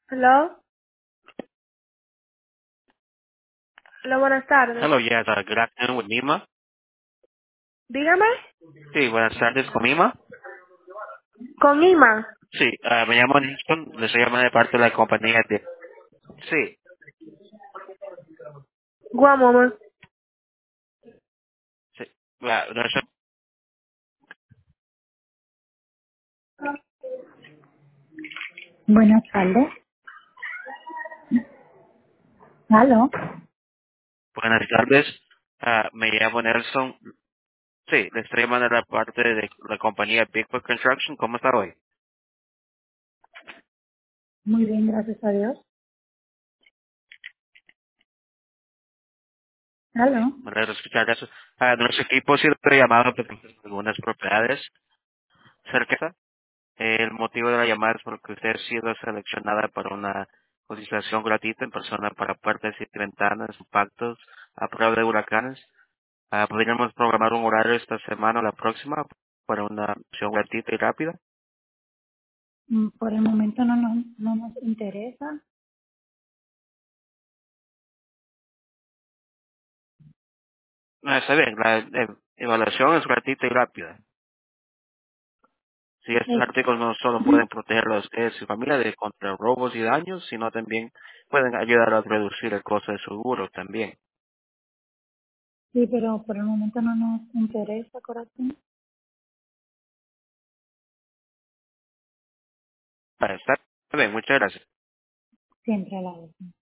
Hello. Hola, buenas tardes. Hello, yes, good afternoon with Mima. Dígame. Sí, buenas tardes con Mima. Con Ima. Sí, me llamo Nixon, le estoy llamando de parte de la compañía de... Sí, One moment. sí. Nuestra- Buenas tardes. ¿Aló? buenas tardes, me llamo Nelson. Sí, le estoy llamando de la parte de la compañía Bigfoot Construction. ¿Cómo está hoy? Muy bien, gracias a Dios. Sí, ¿Aló? me alegra escuchar eso. Nuestro equipo sí lo ha llamado porque tenemos algunas propiedades cerca. El motivo de la llamada es porque usted ha sido seleccionada para una cotización gratuita en persona para puertas y ventanas, impactos a prueba de huracanes. Podríamos programar un horario esta semana o la próxima para una opción gratuita y rápida. Por el momento no nos interesa. Está bien, la evaluación es gratuita y rápida. Si estos Eh, artículos no solo pueden proteger a ustedes y su familia de contra robos y daños, sino también pueden ayudar a reducir el costo de seguro también. sí, pero por el momento no nos interesa, corazón. Está bien, muchas gracias. Siempre a la vez.